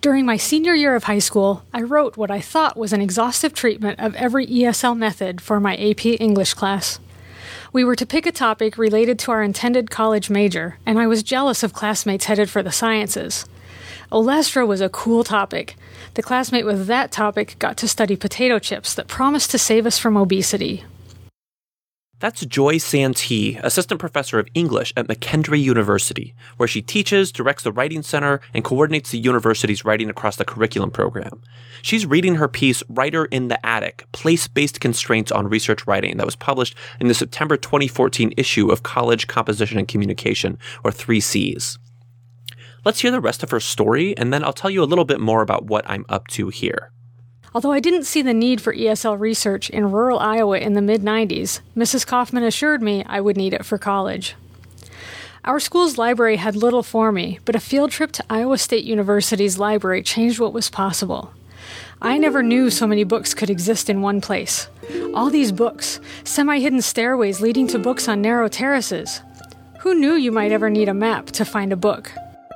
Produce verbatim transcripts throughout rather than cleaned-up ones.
During my senior year of high school, I wrote what I thought was an exhaustive treatment of every E S L method for my A P English class. We were to pick a topic related to our intended college major, and I was jealous of classmates headed for the sciences. Olestra was a cool topic. The classmate with that topic got to study potato chips that promised to save us from obesity. That's Joy Santee, assistant professor of English at McKendree University, where she teaches, directs the Writing Center, and coordinates the university's writing across the curriculum program. She's reading her piece, Writer in the Attic, Place-Based Constraints on Research Writing, that was published in the September twenty fourteen issue of College Composition and Communication, or three C's. Let's hear the rest of her story, and then I'll tell you a little bit more about what I'm up to here. Although I didn't see the need for E S L research in rural Iowa in the mid nineties, Missus Kaufman assured me I would need it for college. Our school's library had little for me, but a field trip to Iowa State University's library changed what was possible. I never knew so many books could exist in one place. All these books, semi-hidden stairways leading to books on narrow terraces. Who knew you might ever need a map to find a book?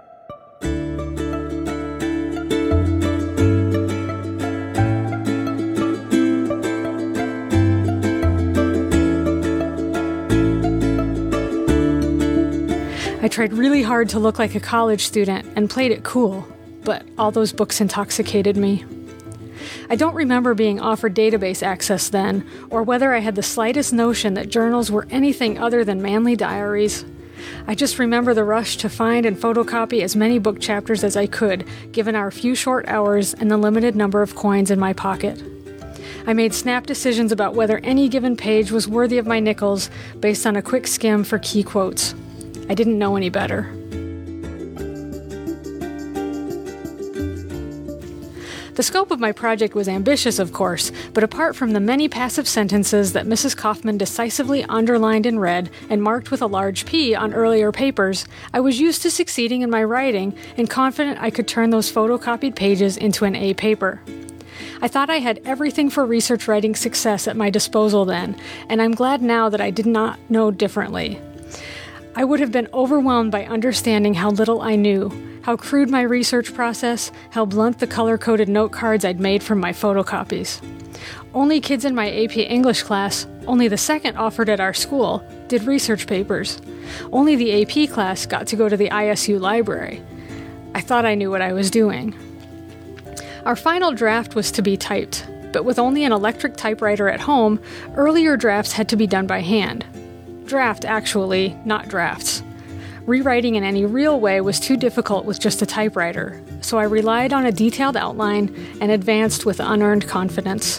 I tried really hard to look like a college student and played it cool, but all those books intoxicated me. I don't remember being offered database access then, or whether I had the slightest notion that journals were anything other than manly diaries. I just remember the rush to find and photocopy as many book chapters as I could, given our few short hours and the limited number of coins in my pocket. I made snap decisions about whether any given page was worthy of my nickels based on a quick skim for key quotes. I didn't know any better. The scope of my project was ambitious, of course, but apart from the many passive sentences that Missus Kaufman decisively underlined in red and marked with a large P on earlier papers, I was used to succeeding in my writing and confident I could turn those photocopied pages into an A paper. I thought I had everything for research writing success at my disposal then, and I'm glad now that I did not know differently. I would have been overwhelmed by understanding how little I knew, how crude my research process, how blunt the color-coded note cards I'd made from my photocopies. Only kids in my A P English class, only the second offered at our school, did research papers. Only the A P class got to go to the I S U library. I thought I knew what I was doing. Our final draft was to be typed, but with only an electric typewriter at home, earlier drafts had to be done by hand. Draft, actually, not drafts. Rewriting in any real way was too difficult with just a typewriter, so I relied on a detailed outline and advanced with unearned confidence.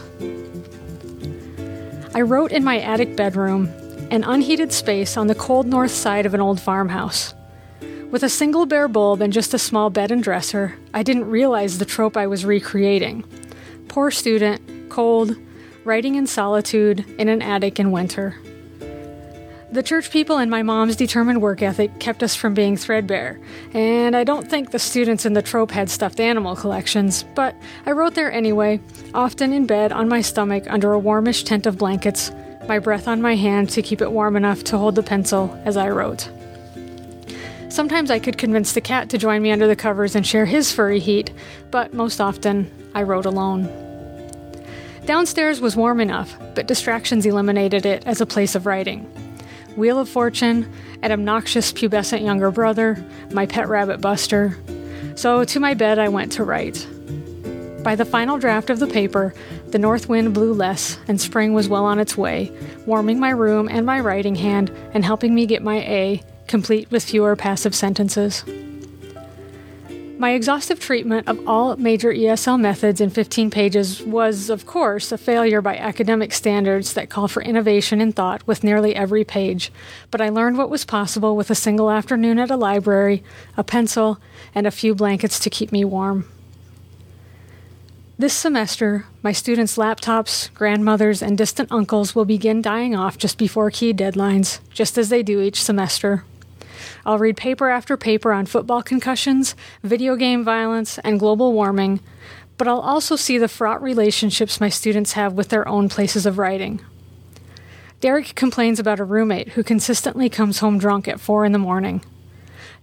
I wrote in my attic bedroom, an unheated space on the cold north side of an old farmhouse. With a single bare bulb and just a small bed and dresser, I didn't realize the trope I was recreating. Poor student, cold, writing in solitude, in an attic in winter. The church people and my mom's determined work ethic kept us from being threadbare, and I don't think the students in the trope had stuffed animal collections, but I wrote there anyway, often in bed on my stomach under a warmish tent of blankets, my breath on my hand to keep it warm enough to hold the pencil as I wrote. Sometimes I could convince the cat to join me under the covers and share his furry heat, but most often I wrote alone. Downstairs was warm enough, but distractions eliminated it as a place of writing. Wheel of Fortune, an obnoxious pubescent younger brother, my pet rabbit Buster. So to my bed I went to write. By the final draft of the paper, the north wind blew less and spring was well on its way, warming my room and my writing hand and helping me get my A, complete with fewer passive sentences. My exhaustive treatment of all major E S L methods in fifteen pages was, of course, a failure by academic standards that call for innovation in thought with nearly every page, but I learned what was possible with a single afternoon at a library, a pencil, and a few blankets to keep me warm. This semester, my students' laptops, grandmothers, and distant uncles will begin dying off just before key deadlines, just as they do each semester. I'll read paper after paper on football concussions, video game violence, and global warming, but I'll also see the fraught relationships my students have with their own places of writing. Derek complains about a roommate who consistently comes home drunk at four in the morning.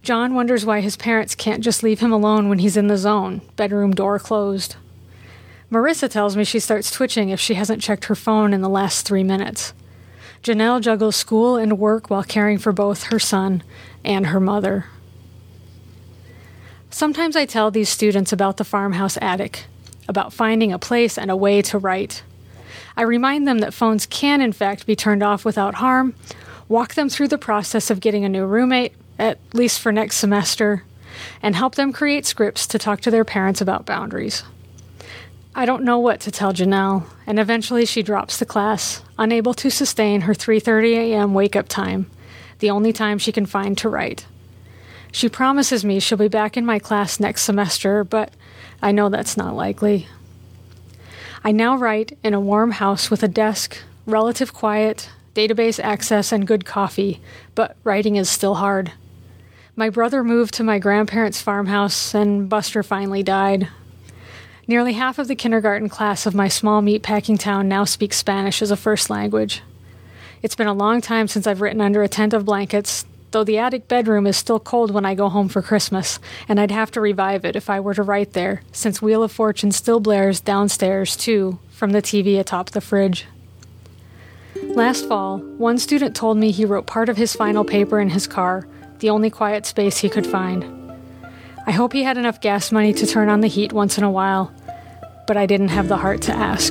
John wonders why his parents can't just leave him alone when he's in the zone, bedroom door closed. Marissa tells me she starts twitching if she hasn't checked her phone in the last three minutes. Janelle juggles school and work while caring for both her son and her mother. Sometimes I tell these students about the farmhouse attic, about finding a place and a way to write. I remind them that phones can, in fact, be turned off without harm, walk them through the process of getting a new roommate, at least for next semester, and help them create scripts to talk to their parents about boundaries. I don't know what to tell Janelle, and eventually she drops the class, unable to sustain her three thirty a.m. wake-up time, the only time she can find to write. She promises me she'll be back in my class next semester, but I know that's not likely. I now write in a warm house with a desk, relative quiet, database access, and good coffee, but writing is still hard. My brother moved to my grandparents' farmhouse, and Buster finally died. Nearly half of the kindergarten class of my small meatpacking town now speaks Spanish as a first language. It's been a long time since I've written under a tent of blankets, though the attic bedroom is still cold when I go home for Christmas, and I'd have to revive it if I were to write there, since Wheel of Fortune still blares downstairs, too, from the T V atop the fridge. Last fall, one student told me he wrote part of his final paper in his car, the only quiet space he could find. I hope he had enough gas money to turn on the heat once in a while, but I didn't have the heart to ask.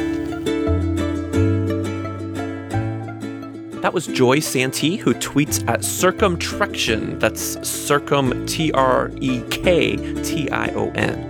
That was Joy Santee, who tweets at Circumtrection. That's Circum, T R E K T I O N.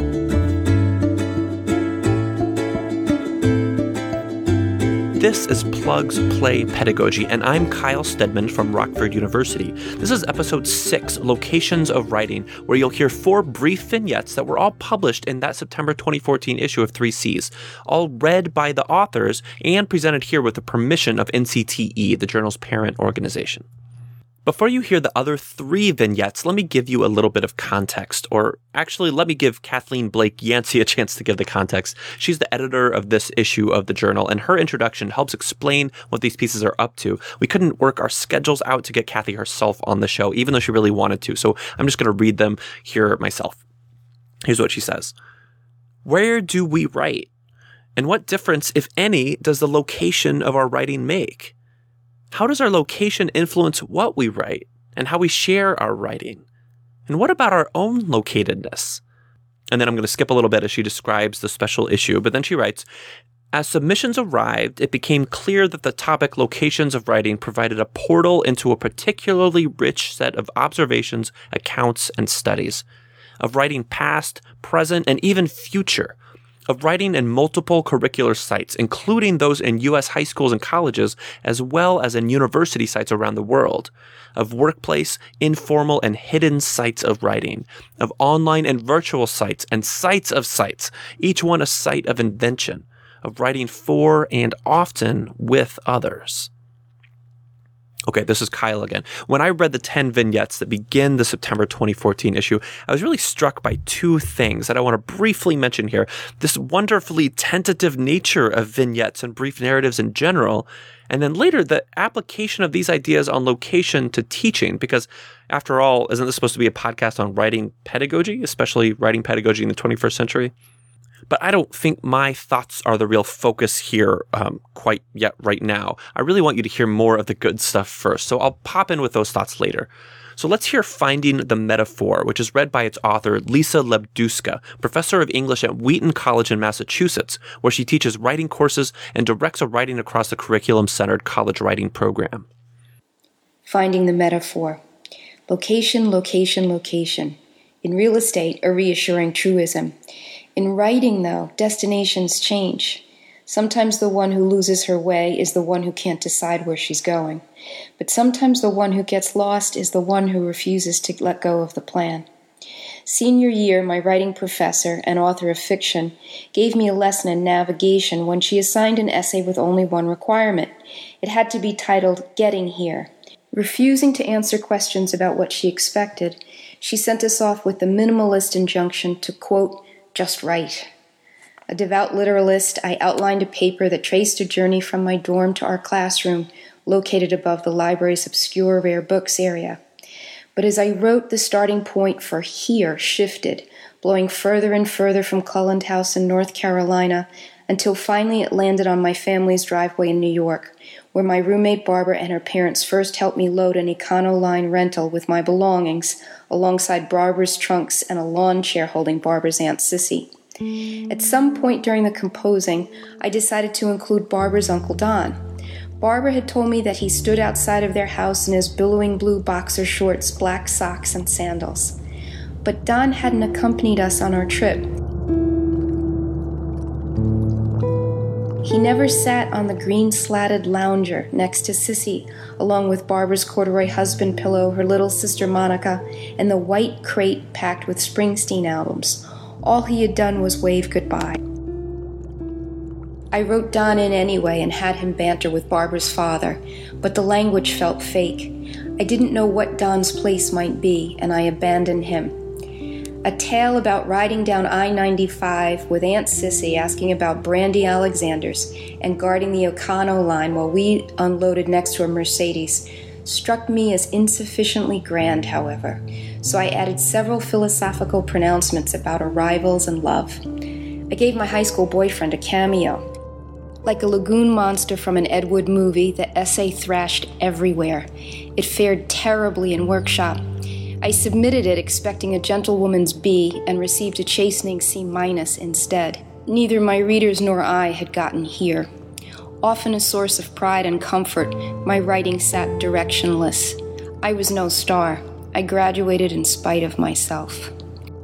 This is Plugs Play Pedagogy, and I'm Kyle Stedman from Rockford University. This is episode six, Locations of Writing, where you'll hear four brief vignettes that were all published in that September twenty fourteen issue of three C's, all read by the authors and presented here with the permission of N C T E, the journal's parent organization. Before you hear the other three vignettes, let me give you a little bit of context, or actually let me give Kathleen Blake Yancey a chance to give the context. She's the editor of this issue of the journal, and her introduction helps explain what these pieces are up to. We couldn't work our schedules out to get Kathy herself on the show, even though she really wanted to, so I'm just going to read them here myself. Here's what she says. Where do we write? And what difference, if any, does the location of our writing make? How does our location influence what we write and how we share our writing? And what about our own locatedness? And then I'm going to skip a little bit as she describes the special issue, but then she writes, as submissions arrived, it became clear that the topic locations of writing provided a portal into a particularly rich set of observations, accounts, and studies, of writing past, present, and even future, of writing in multiple curricular sites, including those in U S high schools and colleges, as well as in university sites around the world, of workplace, informal, and hidden sites of writing, of online and virtual sites, and sites of sites, each one a site of invention, of writing for and often with others. Okay, this is Kyle again. When I read the ten vignettes that begin the September twenty fourteen issue, I was really struck by two things that I want to briefly mention here. This wonderfully tentative nature of vignettes and brief narratives in general, and then later the application of these ideas on location to teaching, because after all, isn't this supposed to be a podcast on writing pedagogy, especially writing pedagogy in the twenty-first century? But I don't think my thoughts are the real focus here um, quite yet right now. I really want you to hear more of the good stuff first, so I'll pop in with those thoughts later. So let's hear Finding the Metaphor, which is read by its author, Lisa Lebduska, professor of English at Wheaton College in Massachusetts, where she teaches writing courses and directs a Writing Across the Curriculum-centered college writing program. Finding the Metaphor. Location, location, location. In real estate, a reassuring truism. In writing, though, destinations change. Sometimes the one who loses her way is the one who can't decide where she's going. But sometimes the one who gets lost is the one who refuses to let go of the plan. Senior year, my writing professor, an author of fiction, gave me a lesson in navigation when she assigned an essay with only one requirement. It had to be titled, Getting Here. Refusing to answer questions about what she expected, she sent us off with the minimalist injunction to, quote, just write. A devout literalist, I outlined a paper that traced a journey from my dorm to our classroom, located above the library's obscure rare books area. But as I wrote, the starting point for here shifted, blowing further and further from Culland House in North Carolina, until finally it landed on my family's driveway in New York, where my roommate Barbara and her parents first helped me load an Econoline rental with my belongings, alongside Barbara's trunks and a lawn chair holding Barbara's Aunt Sissy. At some point during the composing, I decided to include Barbara's Uncle Don. Barbara had told me that he stood outside of their house in his billowing blue boxer shorts, black socks, and sandals. But Don hadn't accompanied us on our trip. He never sat on the green slatted lounger next to Sissy, along with Barbara's corduroy husband pillow, her little sister Monica, and the white crate packed with Springsteen albums. All he had done was wave goodbye. I wrote Don in anyway and had him banter with Barbara's father, but the language felt fake. I didn't know what Don's place might be, and I abandoned him. A tale about riding down I ninety-five with Aunt Sissy asking about Brandy Alexander's and guarding the Econoline while we unloaded next to a Mercedes struck me as insufficiently grand, however, so I added several philosophical pronouncements about arrivals and love. I gave my high school boyfriend a cameo. Like a lagoon monster from an Ed Wood movie, the essay thrashed everywhere. It fared terribly in workshop. I submitted it expecting a gentlewoman's B and received a chastening C minus instead. Neither my readers nor I had gotten here. Often a source of pride and comfort, my writing sat directionless. I was no star. I graduated in spite of myself.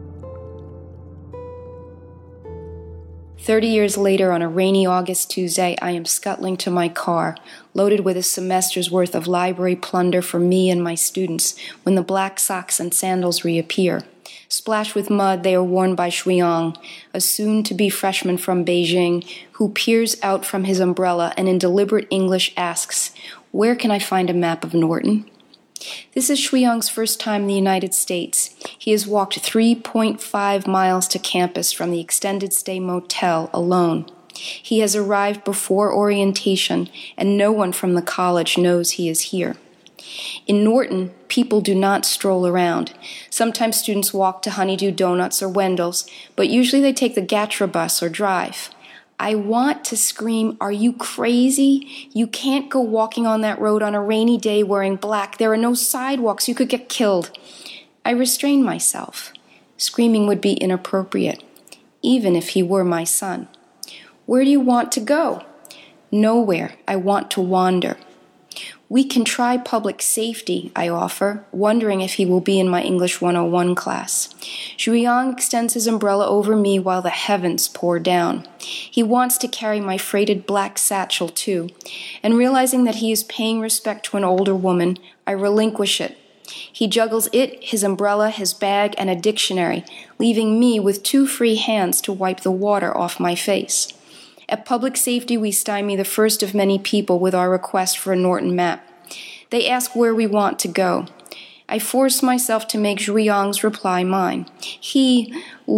Thirty years later, on a rainy August Tuesday, I am scuttling to my car, loaded with a semester's worth of library plunder for me and my students, when the black socks and sandals reappear. Splashed with mud, they are worn by Shuiyang, a soon-to-be freshman from Beijing, who peers out from his umbrella and in deliberate English asks, "Where can I find a map of Norton?" This is Shuiyang's first time in the United States. He has walked three point five miles to campus from the extended stay motel alone. He has arrived before orientation, and no one from the college knows he is here. In Norton, people do not stroll around. Sometimes students walk to Honeydew Donuts or Wendell's, but usually they take the Gatra bus or drive. I want to scream, "Are you crazy? You can't go walking on that road on a rainy day wearing black. There are no sidewalks. You could get killed." I restrain myself. Screaming would be inappropriate, even if he were my son. "Where do you want to go?" "Nowhere. I want to wander." "We can try public safety," I offer, wondering if he will be in my English one oh one class. Shuiyang extends his umbrella over me while the heavens pour down. He wants to carry my freighted black satchel, too, and realizing that he is paying respect to an older woman, I relinquish it. He juggles it, his umbrella, his bag, and a dictionary, leaving me with two free hands to wipe the water off my face. At public safety, we stymie the first of many people with our request for a Norton map. They ask where we want to go. I force myself to make Shuiyang's reply mine. He,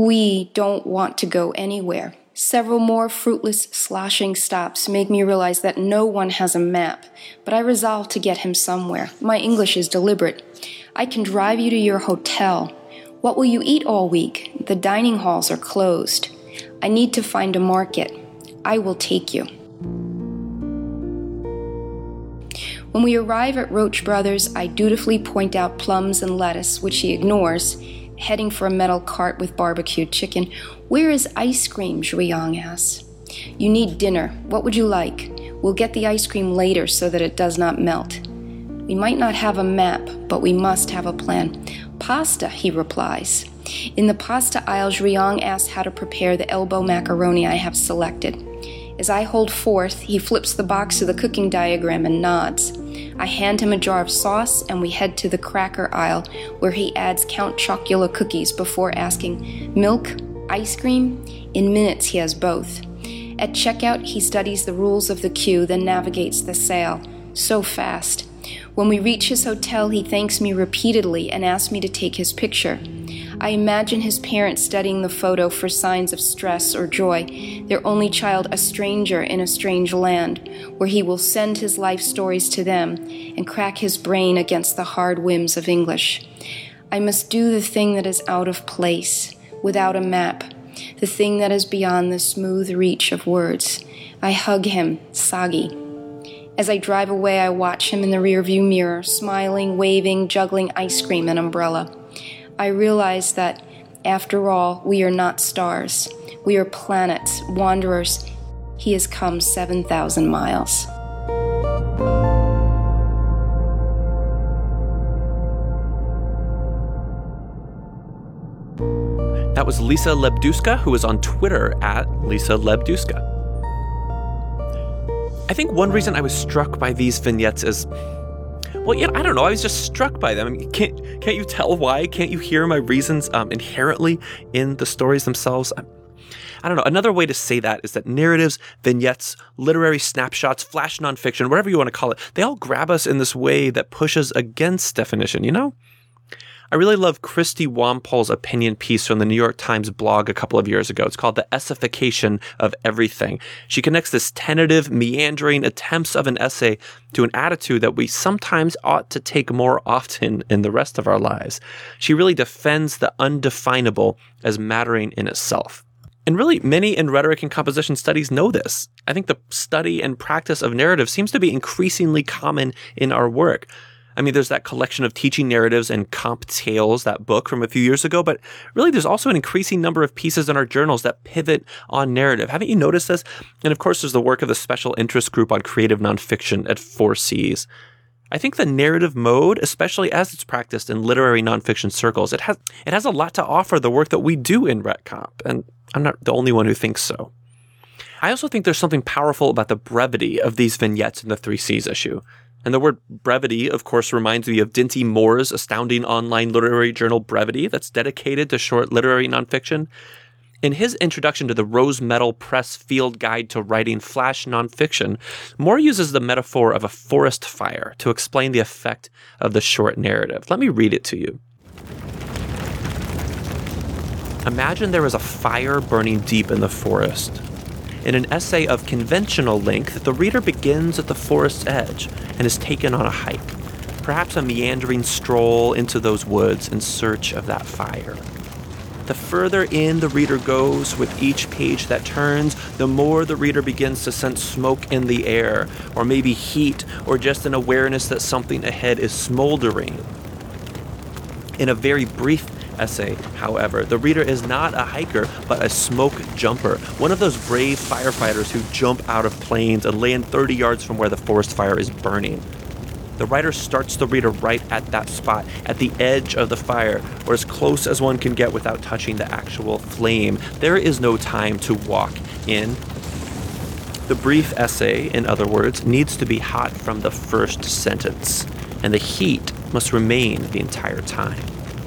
we don't want to go anywhere. Several more fruitless, sloshing stops make me realize that no one has a map, but I resolve to get him somewhere. My English is deliberate. "I can drive you to your hotel. What will you eat all week? The dining halls are closed. I need to find a market. I will take you." When we arrive at Roach Brothers, I dutifully point out plums and lettuce, which he ignores, heading for a metal cart with barbecued chicken. "Where is ice cream?" Shuiyang asks. "You need dinner. What would you like? We'll get the ice cream later so that it does not melt." We might not have a map, but we must have a plan. "Pasta," he replies. In the pasta aisle, Shuiyang asks how to prepare the elbow macaroni I have selected. As I hold forth, he flips the box to the cooking diagram and nods. I hand him a jar of sauce, and we head to the cracker aisle, where he adds Count Chocula cookies before asking, "Milk? Ice cream?" In minutes, he has both. At checkout, he studies the rules of the queue, then navigates the sale. So fast. When we reach his hotel, he thanks me repeatedly and asks me to take his picture. I imagine his parents studying the photo for signs of stress or joy, their only child a stranger in a strange land, where he will send his life stories to them and crack his brain against the hard whims of English. I must do the thing that is out of place, without a map, the thing that is beyond the smooth reach of words. I hug him, Sagi. As I drive away, I watch him in the rearview mirror, smiling, waving, juggling ice cream and umbrella. I realize that, after all, we are not stars. We are planets, wanderers. He has come seven thousand miles. That was Lisa Lebduska, who is on Twitter at Lisa Lebduska. I think one reason I was struck by these vignettes is, well, yeah, I don't know. I was just struck by them. I mean, can't can't you tell why? Can't you hear my reasons um, inherently in the stories themselves? I'm, I don't know. Another way to say that is that narratives, vignettes, literary snapshots, flash nonfiction, whatever you want to call it, they all grab us in this way that pushes against definition, you know? I really love Christy Wampol's opinion piece from the New York Times blog a couple of years ago. It's called The Essification of Everything. She connects this tentative, meandering attempts of an essay to an attitude that we sometimes ought to take more often in the rest of our lives. She really defends the undefinable as mattering in itself. And really, many in rhetoric and composition studies know this. I think the study and practice of narrative seems to be increasingly common in our work. I mean, there's that collection of teaching narratives and comp tales, that book from a few years ago, but really there's also an increasing number of pieces in our journals that pivot on narrative. Haven't you noticed this? And of course, there's the work of the Special Interest Group on Creative Nonfiction at Four Cs. I think the narrative mode, especially as it's practiced in literary nonfiction circles, it has it has a lot to offer the work that we do in RetComp, and I'm not the only one who thinks so. I also think there's something powerful about the brevity of these vignettes in the Three Cs issue. And the word brevity, of course, reminds me of Dinty Moore's astounding online literary journal Brevity that's dedicated to short literary nonfiction. In his introduction to the Rose Medal Press Field Guide to Writing Flash Nonfiction, Moore uses the metaphor of a forest fire to explain the effect of the short narrative. Let me read it to you. Imagine there is a fire burning deep in the forest. In an essay of conventional length, the reader begins at the forest's edge and is taken on a hike, perhaps a meandering stroll into those woods in search of that fire. The further in the reader goes with each page that turns, the more the reader begins to sense smoke in the air, or maybe heat, or just an awareness that something ahead is smoldering. In a very brief essay, however, the reader is not a hiker, but a smoke jumper, one of those brave firefighters who jump out of planes and land thirty yards from where the forest fire is burning. The writer starts the reader right at that spot, at the edge of the fire, or as close as one can get without touching the actual flame. There is no time to walk in. The brief essay, in other words, needs to be hot from the first sentence, and the heat must remain the entire time.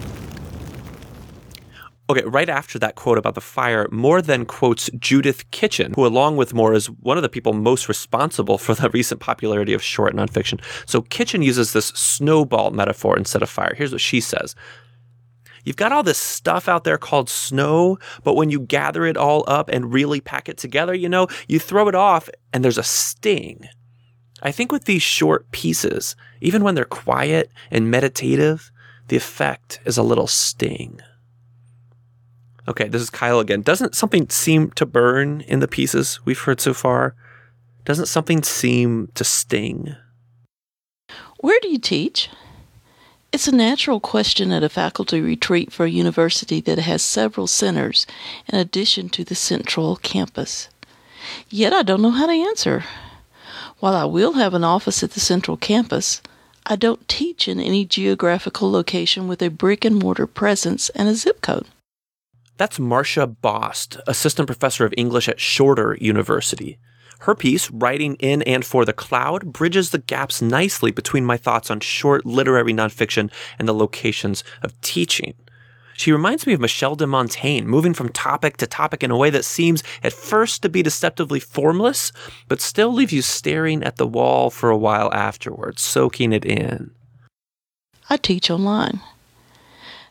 Okay, right after that quote about the fire, Moore then quotes Judith Kitchen, who along with Moore is one of the people most responsible for the recent popularity of short nonfiction. So Kitchen uses this snowball metaphor instead of fire. Here's what she says. You've got all this stuff out there called snow, but when you gather it all up and really pack it together, you know, you throw it off and there's a sting. I think with these short pieces, even when they're quiet and meditative, the effect is a little sting. Okay, this is Kyle again. Doesn't something seem to burn in the pieces we've heard so far? Doesn't something seem to sting? Where do you teach? It's a natural question at a faculty retreat for a university that has several centers in addition to the central campus. Yet I don't know how to answer. While I will have an office at the central campus, I don't teach in any geographical location with a brick-and-mortar presence and a zip code. That's Marcia Bost, assistant professor of English at Shorter University. Her piece, Writing in and for the Cloud, bridges the gaps nicely between my thoughts on short literary nonfiction and the locations of teaching. She reminds me of Michel de Montaigne, moving from topic to topic in a way that seems at first to be deceptively formless, but still leaves you staring at the wall for a while afterwards, soaking it in. I teach online.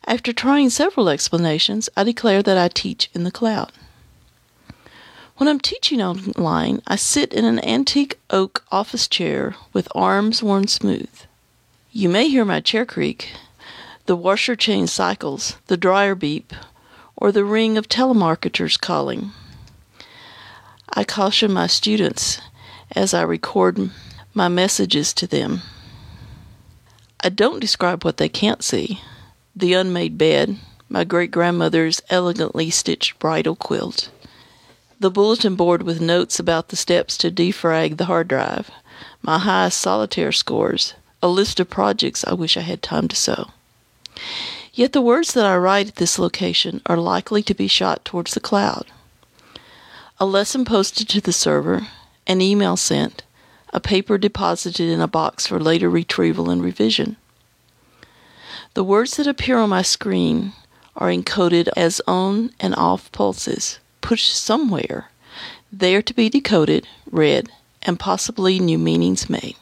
After trying several explanations, I declare that I teach in the cloud. When I'm teaching online, I sit in an antique oak office chair with arms worn smooth. You may hear my chair creak, the washer chain cycles, the dryer beep, or the ring of telemarketers calling. I caution my students as I record my messages to them. I don't describe what they can't see. The unmade bed, my great-grandmother's elegantly stitched bridal quilt, the bulletin board with notes about the steps to defrag the hard drive, my high solitaire scores, a list of projects I wish I had time to sew. Yet the words that I write at this location are likely to be shot towards the cloud. A lesson posted to the server, an email sent, a paper deposited in a box for later retrieval and revision. The words that appear on my screen are encoded as on and off pulses, pushed somewhere, there to be decoded, read, and possibly new meanings made.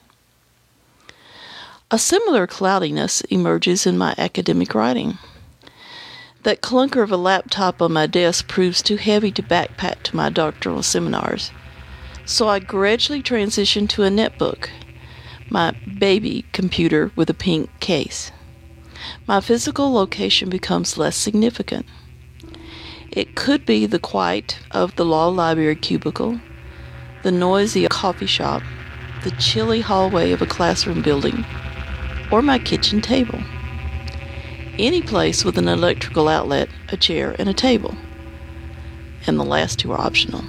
A similar cloudiness emerges in my academic writing. That clunker of a laptop on my desk proves too heavy to backpack to my doctoral seminars, so I gradually transition to a netbook, my baby computer with a pink case. My physical location becomes less significant. It could be the quiet of the law library cubicle, the noisy coffee shop, the chilly hallway of a classroom building, or my kitchen table. Any place with an electrical outlet, a chair, and a table. And the last two are optional.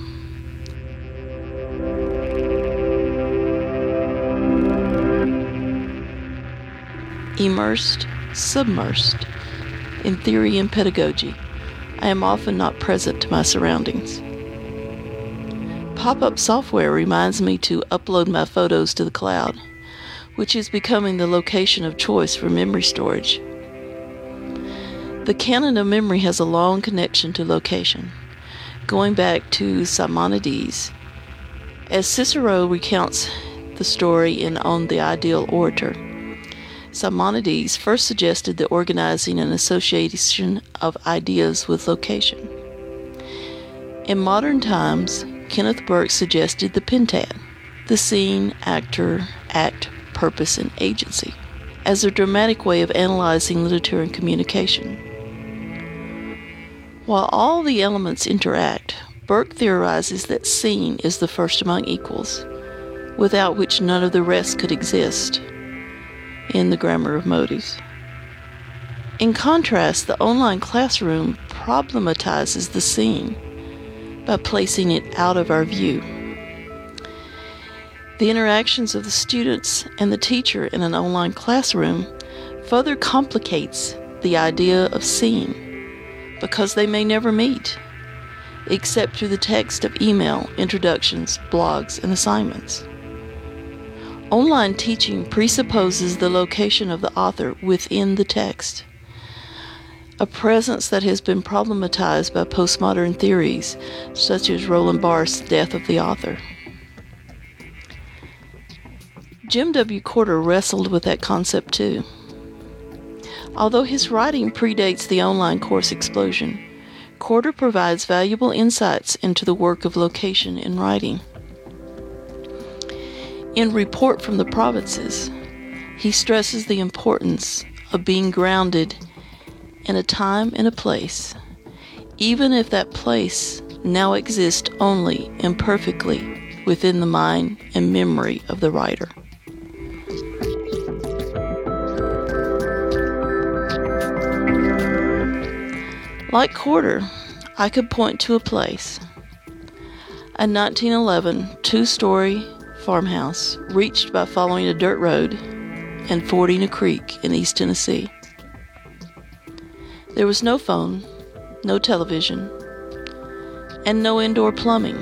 Immersed, submersed, in theory and pedagogy, I am often not present to my surroundings. Pop-up software reminds me to upload my photos to the cloud, which is becoming the location of choice for memory storage. The canon of memory has a long connection to location, going back to Simonides. As Cicero recounts the story in On the Ideal Orator, Simonides first suggested the organizing and association of ideas with location. In modern times, Kenneth Burke suggested the pentad, the scene, actor, act, purpose, and agency, as a dramatic way of analyzing literature and communication. While all the elements interact, Burke theorizes that scene is the first among equals, without which none of the rest could exist, in the Grammar of Motives. In contrast, the online classroom problematizes the scene by placing it out of our view. The interactions of the students and the teacher in an online classroom further complicates the idea of scene, because they may never meet, except through the text of email, introductions, blogs, and assignments. Online teaching presupposes the location of the author within the text, a presence that has been problematized by postmodern theories such as Roland Barthes' Death of the Author. Jim W. Corder wrestled with that concept too. Although his writing predates the online course explosion, Corder provides valuable insights into the work of location in writing. In Report from the Provinces, he stresses the importance of being grounded in a time and a place, even if that place now exists only imperfectly within the mind and memory of the writer. Like Corder, I could point to a place, a nineteen eleven two-story farmhouse reached by following a dirt road and fording a creek in East Tennessee. There was no phone, no television, and no indoor plumbing.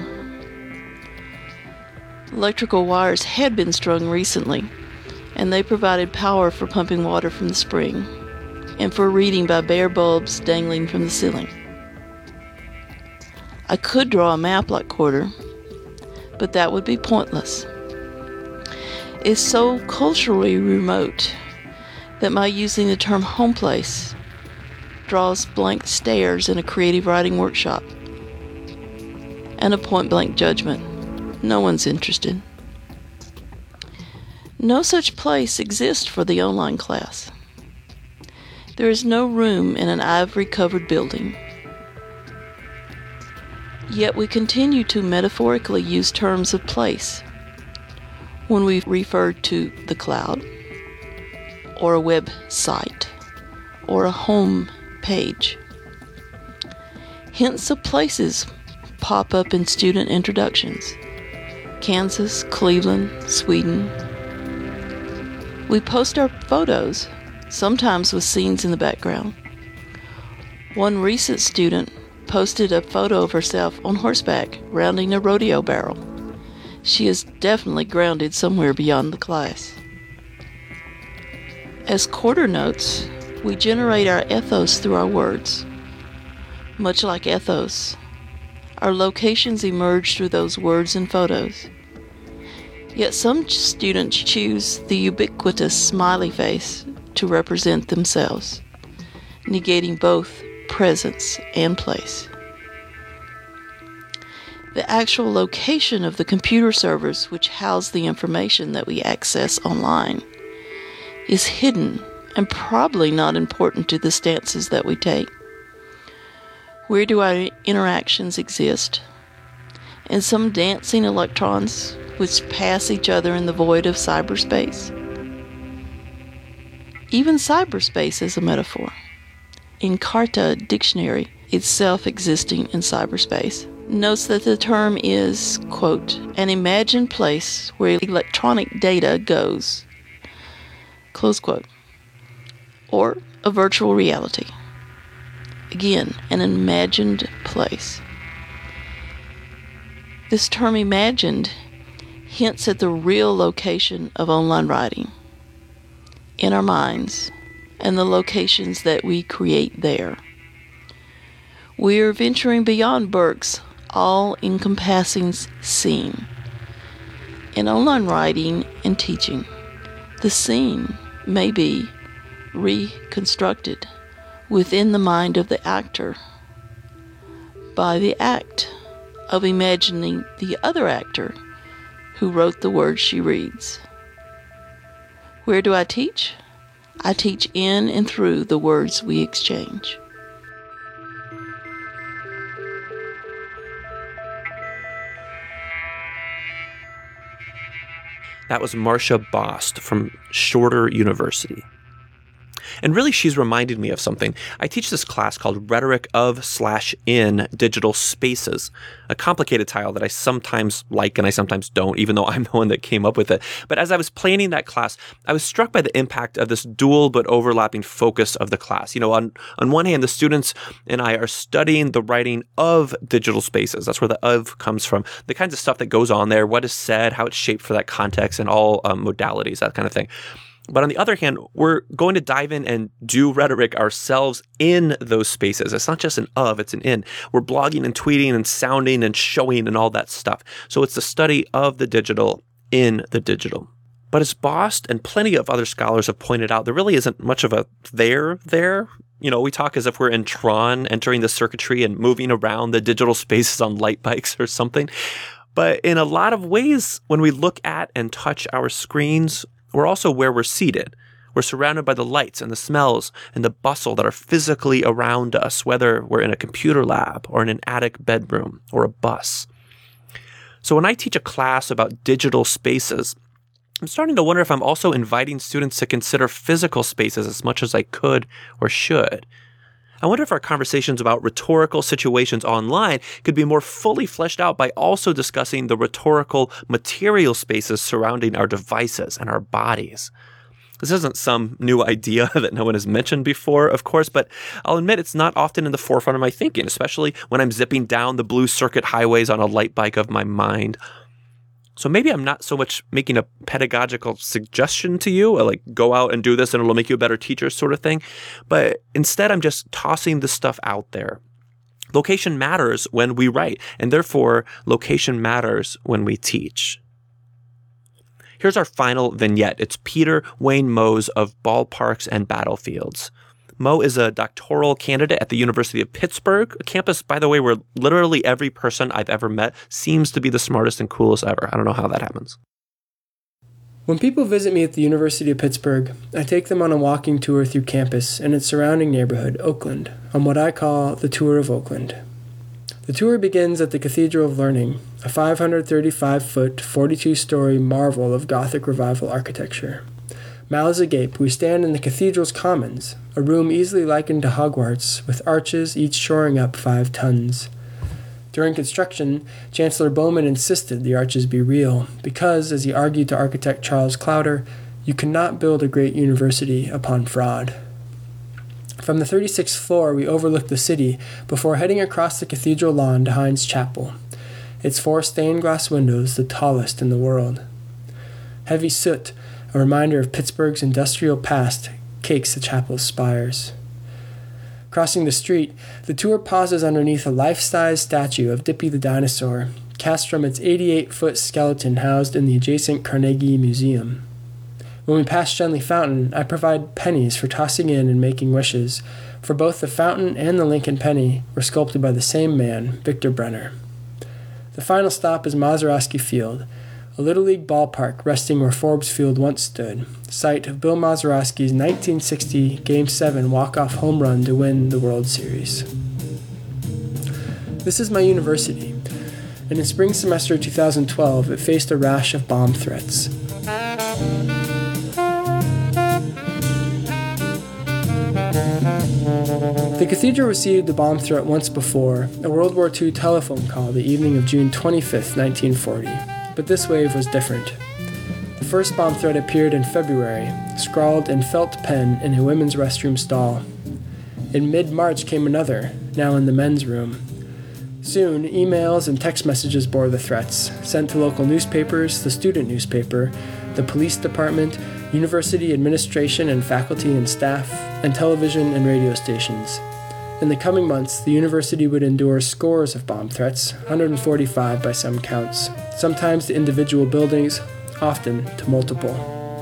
Electrical wires had been strung recently, and they provided power for pumping water from the spring and for reading by bare bulbs dangling from the ceiling. I could draw a map like Corder, but that would be pointless. It's so culturally remote that my using the term home place draws blank stares in a creative writing workshop. And a point-blank judgment. No one's interested. No such place exists for the online class. There is no room in an ivory-covered building. Yet we continue to metaphorically use terms of place when we refer to the cloud, or a website, or a home page. Hints of places pop up in student introductions. Kansas, Cleveland, Sweden. We post our photos, sometimes with scenes in the background. One recent student posted a photo of herself on horseback, rounding a rodeo barrel. She is definitely grounded somewhere beyond the class. As quarter notes, we generate our ethos through our words. Much like ethos, our locations emerge through those words and photos. Yet some students choose the ubiquitous smiley face to represent themselves, negating both presence and place. The actual location of the computer servers which house the information that we access online is hidden and probably not important to the stances that we take. Where do our interactions exist? In some dancing electrons which pass each other in the void of cyberspace? Even cyberspace is a metaphor. Encarta Dictionary, itself existing in cyberspace, notes that the term is, quote, an imagined place where electronic data goes, close quote, or a virtual reality. Again, an imagined place. This term imagined hints at the real location of online writing, in our minds, and the locations that we create there. We are venturing beyond Burke's all-encompassing scene. In online writing and teaching, the scene may be reconstructed within the mind of the actor by the act of imagining the other actor who wrote the words she reads. Where do I teach? I teach in and through the words we exchange. That was Marcia Bost from Shorter University. And really, she's reminded me of something. I teach this class called Rhetoric of slash in Digital Spaces, a complicated title that I sometimes like and I sometimes don't, even though I'm the one that came up with it. But as I was planning that class, I was struck by the impact of this dual but overlapping focus of the class. You know, on, on one hand, the students and I are studying the writing of digital spaces. That's where the of comes from. The kinds of stuff that goes on there, what is said, how it's shaped for that context, and all um, modalities, that kind of thing. But on the other hand, we're going to dive in and do rhetoric ourselves in those spaces. It's not just an of, it's an in. We're blogging and tweeting and sounding and showing and all that stuff. So it's the study of the digital in the digital. But as Bost and plenty of other scholars have pointed out, there really isn't much of a there there. You know, we talk as if we're in Tron, entering the circuitry and moving around the digital spaces on light bikes or something. But in a lot of ways, when we look at and touch our screens, we're also where we're seated. We're surrounded by the lights and the smells and the bustle that are physically around us, whether we're in a computer lab or in an attic bedroom or a bus. So when I teach a class about digital spaces, I'm starting to wonder if I'm also inviting students to consider physical spaces as much as I could or should. I wonder if our conversations about rhetorical situations online could be more fully fleshed out by also discussing the rhetorical material spaces surrounding our devices and our bodies. This isn't some new idea that no one has mentioned before, of course, but I'll admit it's not often in the forefront of my thinking, especially when I'm zipping down the blue circuit highways on a light bike of my mind. So maybe I'm not so much making a pedagogical suggestion to you, like go out and do this and it'll make you a better teacher sort of thing. But instead, I'm just tossing the stuff out there. Location matters when we write, and therefore location matters when we teach. Here's our final vignette. It's Peter Wayne Mose of Ballparks and Battlefields. Mo is a doctoral candidate at the University of Pittsburgh, a campus, by the way, where literally every person I've ever met seems to be the smartest and coolest ever. I don't know how that happens. When people visit me at the University of Pittsburgh, I take them on a walking tour through campus and its surrounding neighborhood, Oakland, on what I call the Tour of Oakland. The tour begins at the Cathedral of Learning, a five hundred thirty-five foot, forty-two story marvel of Gothic Revival architecture. Mouths agape, we stand in the cathedral's commons, a room easily likened to Hogwarts, with arches each shoring up five tons. During construction, Chancellor Bowman insisted the arches be real, because, as he argued to architect Charles Clowder, you cannot build a great university upon fraud. From the thirty-sixth floor, we overlook the city before heading across the cathedral lawn to Heinz Chapel, its four stained glass windows the tallest in the world. Heavy soot, a reminder of Pittsburgh's industrial past, cakes the chapel's spires. Crossing the street, the tour pauses underneath a life-size statue of Dippy the dinosaur, cast from its eighty-eight foot skeleton housed in the adjacent Carnegie Museum. When we pass Shenley Fountain, I provide pennies for tossing in and making wishes, for both the fountain and the Lincoln penny were sculpted by the same man, Victor Brenner. The final stop is Mazeroski Field, a Little League ballpark resting where Forbes Field once stood, site of Bill Mazeroski's nineteen sixty Game seven walk-off home run to win the World Series. This is my university, and in spring semester two thousand twelve, it faced a rash of bomb threats. The cathedral received a bomb threat once before, a World War Two telephone call the evening of June twenty-fifth, nineteen forty, but this wave was different. The first bomb threat appeared in February, scrawled in felt pen in a women's restroom stall. In mid-March came another, now in the men's room. Soon, emails and text messages bore the threats, sent to local newspapers, the student newspaper, the police department, university administration and faculty and staff, and television and radio stations. In the coming months, the university would endure scores of bomb threats, one hundred forty-five by some counts, sometimes to individual buildings, often to multiple.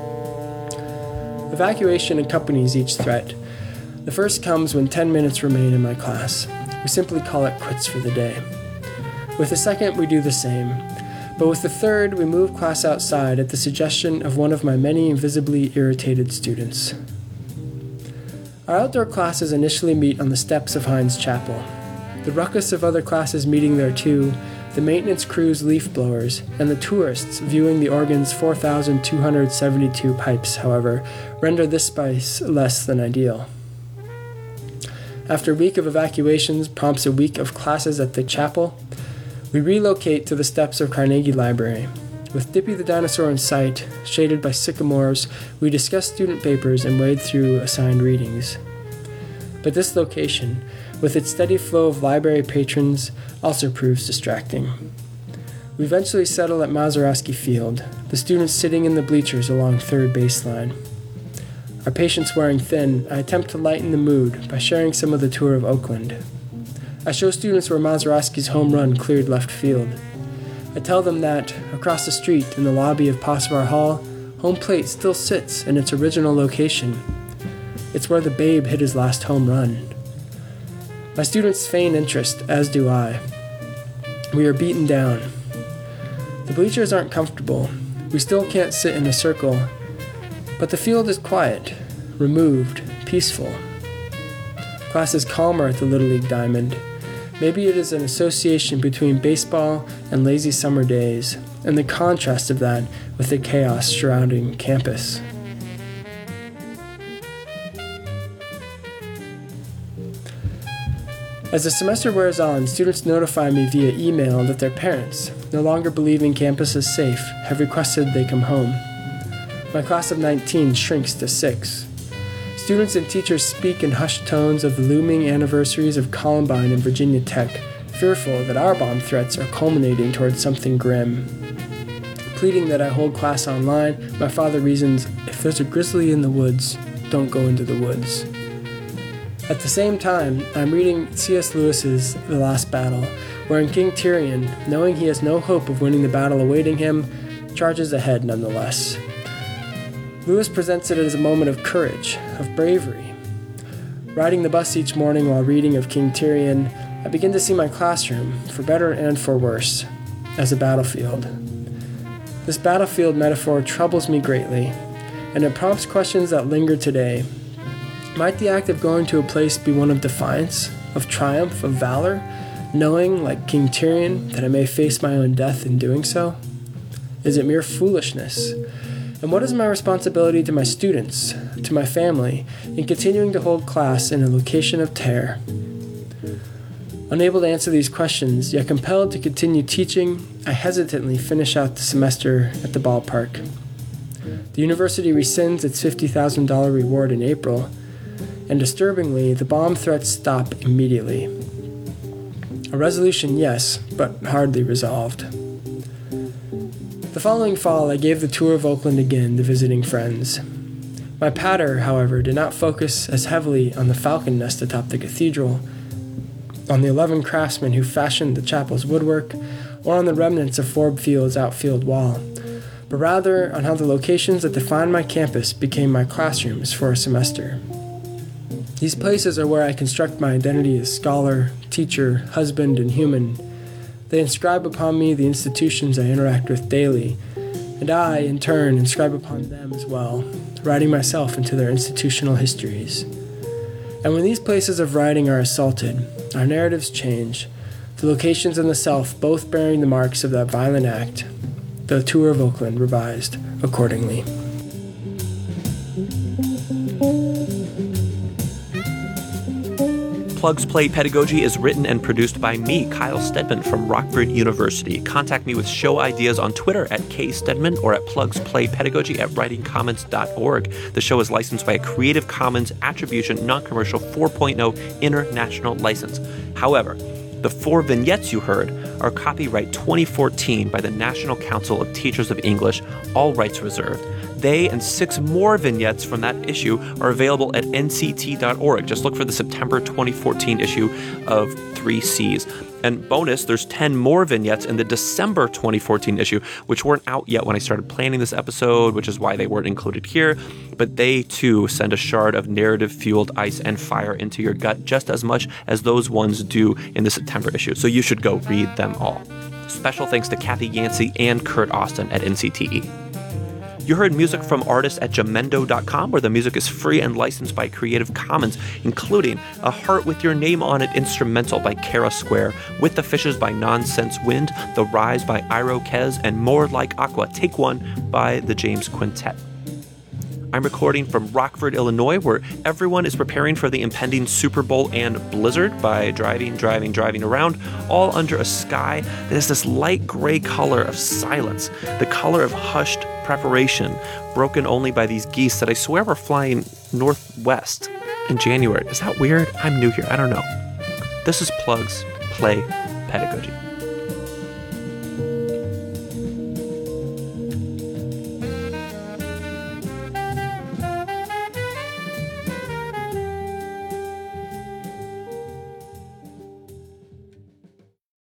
Evacuation accompanies each threat. The first comes when ten minutes remain in my class. We simply call it quits for the day. With the second, we do the same. But with the third, we move class outside at the suggestion of one of my many visibly irritated students. Our outdoor classes initially meet on the steps of Heinz Chapel. The ruckus of other classes meeting there too, the maintenance crew's leaf blowers, and the tourists viewing the organ's four thousand two hundred seventy-two pipes, however, render this space less than ideal. After a week of evacuations prompts a week of classes at the chapel, we relocate to the steps of Carnegie Library. With Dippy the dinosaur in sight, shaded by sycamores, we discuss student papers and wade through assigned readings. But this location, with its steady flow of library patrons, also proves distracting. We eventually settle at Mazeroski Field, the students sitting in the bleachers along third baseline. Our patients wearing thin, I attempt to lighten the mood by sharing some of the tour of Oakland. I show students where Mazeroski's home run cleared left field. I tell them that, across the street in the lobby of Posvar Hall, home plate still sits in its original location. It's where the Babe hit his last home run. My students feign interest, as do I. We are beaten down. The bleachers aren't comfortable. We still can't sit in a circle. But the field is quiet, removed, peaceful. Class is calmer at the Little League Diamond. Maybe it is an association between baseball and lazy summer days, and the contrast of that with the chaos surrounding campus. As the semester wears on, students notify me via email that their parents, no longer believing campus is safe, have requested they come home. My class of nineteen shrinks to six. Students and teachers speak in hushed tones of the looming anniversaries of Columbine and Virginia Tech, fearful that our bomb threats are culminating towards something grim. Pleading that I hold class online, my father reasons, if there's a grizzly in the woods, don't go into the woods. At the same time, I'm reading C S Lewis's The Last Battle, wherein King Tyrion, knowing he has no hope of winning the battle awaiting him, charges ahead nonetheless. Lewis presents it as a moment of courage, of bravery. Riding the bus each morning while reading of King Tyrion, I begin to see my classroom, for better and for worse, as a battlefield. This battlefield metaphor troubles me greatly, and it prompts questions that linger today. Might the act of going to a place be one of defiance, of triumph, of valor, knowing, like King Tyrion, that I may face my own death in doing so? Is it mere foolishness? And what is my responsibility to my students, to my family, in continuing to hold class in a location of terror? Unable to answer these questions, yet compelled to continue teaching, I hesitantly finish out the semester at the ballpark. The university rescinds its fifty thousand dollars reward in April, and disturbingly, the bomb threats stop immediately. A resolution, yes, but hardly resolved. The following fall, I gave the tour of Oakland again to visiting friends. My patter, however, did not focus as heavily on the falcon nest atop the cathedral, on the eleven craftsmen who fashioned the chapel's woodwork, or on the remnants of Forbes Field's outfield wall, but rather on how the locations that define my campus became my classrooms for a semester. These places are where I construct my identity as scholar, teacher, husband, and human. They inscribe upon me the institutions I interact with daily, and I, in turn, inscribe upon them as well, writing myself into their institutional histories. And when these places of writing are assaulted, our narratives change, the locations and the self both bearing the marks of that violent act, the tour of Oakland revised accordingly. Plugs Play Pedagogy is written and produced by me, Kyle Stedman from Rockford University. Contact me with show ideas on Twitter at kstedman or at plugsplaypedagogy at writing commons dot org. The show is licensed by a Creative Commons Attribution Non-Commercial four point oh International License. However, the four vignettes you heard are copyright twenty fourteen by the National Council of Teachers of English, all rights reserved. They and six more vignettes from that issue are available at N C T dot org. Just look for the September twenty fourteen issue of three C's. And bonus, there's ten more vignettes in the December twenty fourteen issue, which weren't out yet when I started planning this episode, which is why they weren't included here. But they, too, send a shard of narrative-fueled ice and fire into your gut just as much as those ones do in the September issue. So you should go read them all. Special thanks to Kathy Yancey and Kurt Austin at N C T E. You heard music from artists at jamendo dot com, where the music is free and licensed by Creative Commons, including A Heart with Your Name on It instrumental by Kara Square, With the Fishes by Nonsense Wind, The Rise by Irokez, and More Like Aqua, Take One by the James Quintet. I'm recording from Rockford, Illinois, where everyone is preparing for the impending Super Bowl and blizzard by driving, driving, driving around, all under a sky that is this light gray color of silence, the color of hushed preparation, broken only by these geese that I swear were flying northwest in January. Is that weird? I'm new here. I don't know. This is Plugs Play Pedagogy.